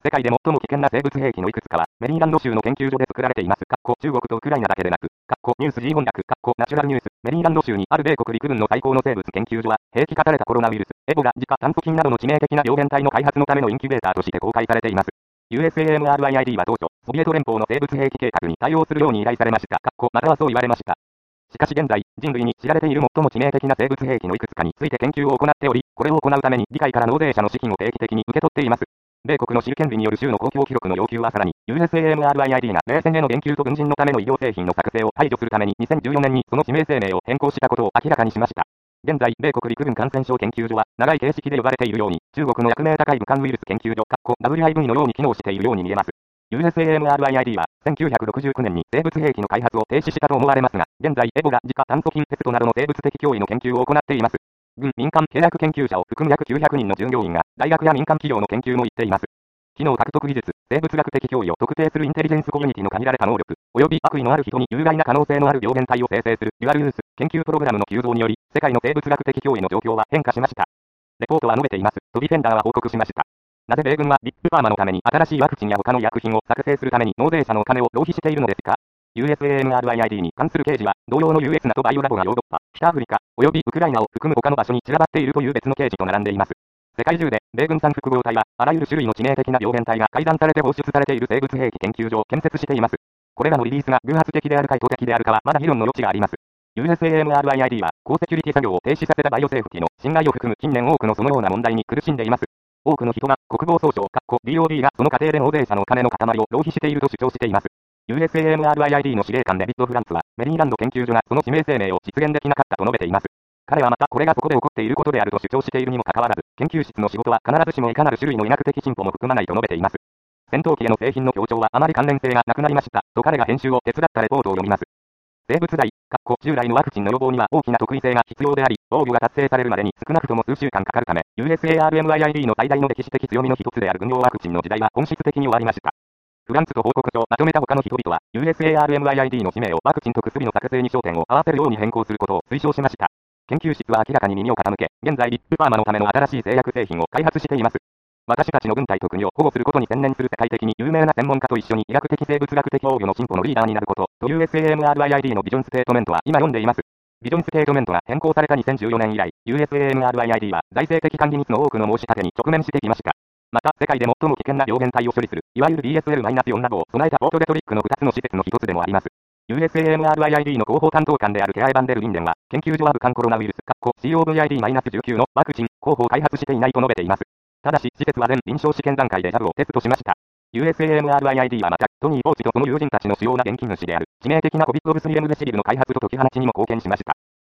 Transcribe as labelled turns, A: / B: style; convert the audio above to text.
A: 世界で最も危険な生物兵器のいくつかは、メリーランド州の研究所で作られています。中国とウクライナだけでなく、ニュース G 翻訳、ナチュラルニュース、メリーランド州にある米国陸軍の最高の生物研究所は、兵器化されたコロナウイルス、エボラ、ジカ、炭疽菌などの致命的な病原体の開発のためのインキュベーターとして公開されています。USAMRIID は当初、ソビエト連邦の生物兵器計画に対応するように依頼されました。またはそう言われました。しかし現在、人類に知られている最も致命的な生物兵器のいくつかについて研究を行っており、これを行うために議会から納税者の資金を定期的に受け取っています。米国の知る権利による州の公共記録の要求はさらに、USAMRIID が冷戦への言及と軍人のための医療製品の作成を排除するために2014年にその指名声明を変更したことを明らかにしました。現在、米国陸軍感染症研究所は、長い形式で呼ばれているように、中国の役名高い武漢ウイルス研究所、WIV のように機能しているように見えます。USAMRIID は、1969年に生物兵器の開発を停止したと思われますが、現在、エボラ、ジカ、炭疽菌ペストなどの生物的脅威の研究を行っています。軍、民間、契約研究者を含む約900人の従業員が、大学や民間企業の研究も行っています。機能獲得技術、生物学的脅威を特定するインテリジェンスコミュニティの限られた能力、及び悪意のある人に有害な可能性のある病原体を生成するデュアルユース研究プログラムの急増により、世界の生物学的脅威の状況は変化しました。レポートは述べています。トビフェンダーは報告しました。なぜ米軍はビッグファーマのために新しいワクチンや他の医薬品を作成するために納税者のお金を浪費しているのですか？ USAMRIID に関する掲示は、同様の US などバイオラボがヨーロッパ、北アフリカ、及びウクライナを含む他の場所に散らばっているという別の掲示と並んでいます。世界中で、米軍産複合体は、あらゆる種類の致命的な病原体が改ざんされて放出されている生物兵器研究所を建設しています。これらのリリースが偶発的であるか意図的であるかはまだ議論の余地があります。USAMRIID は、高セキュリティ作業を停止させたバイオセーフティの侵害を含む近年多くのそのような問題に苦しんでいます。多くの人が、国防総省、DOD がその過程で納税者の金の塊を浪費していると主張しています。USAMRIID の司令官デビッド・フランツは、メリーランド研究所がその指名声明を実現できなかったと述べています。彼はまた、これがそこで起こっていることであると主張しているにもかかわらず、研究室の仕事は必ずしもいかなる種類の医学的進歩も含まないと述べています。戦闘機への製品の強調はあまり関連性がなくなりました、と彼が編集を手伝ったレポートを読みます。生物代、従来のワクチンの予防には大きな特異性が必要であり、防御が達成されるまでに少なくとも数週間かかるため、USARMIID の最大の歴史的強みの一つである軍用ワクチンの時代は本質的に終わりました。フランツと報告書をまとめた他の人々は、USARMIID の使命をワクチンと薬の作成に焦点を合わせるように変更することを推奨しました。研究室は明らかに耳を傾け、現在ビッグファーマのための新しい製薬製品を開発しています。私たちの軍隊と国を保護することに専念する世界的に有名な専門家と一緒に医学的生物学的防御の進歩のリーダーになることという USAMRIID のビジョンステートメントは今読んでいます。ビジョンステートメントが変更された2014年以来、USAMRIID は財政的管理ミスの多くの申し立てに直面してきました。また、世界で最も危険な病原体を処理する、いわゆる BSL-4 などを備えたポートデトリックの2つの施設の一つでもあります。USAMRIID の広報担当官であるケアエバンデル・リンデンは、研究所は武漢コロナウイルス、COVID-19 のワクチン、候補を開発していないと述べています。ただし、施設は全臨床試験段階でジャブをテストしました。USAMRIID はまた、トニー・ポーチとその友人たちの主要な現金主である、致命的な COVID-3 レムデシビルの開発と解き放ちにも貢献しました。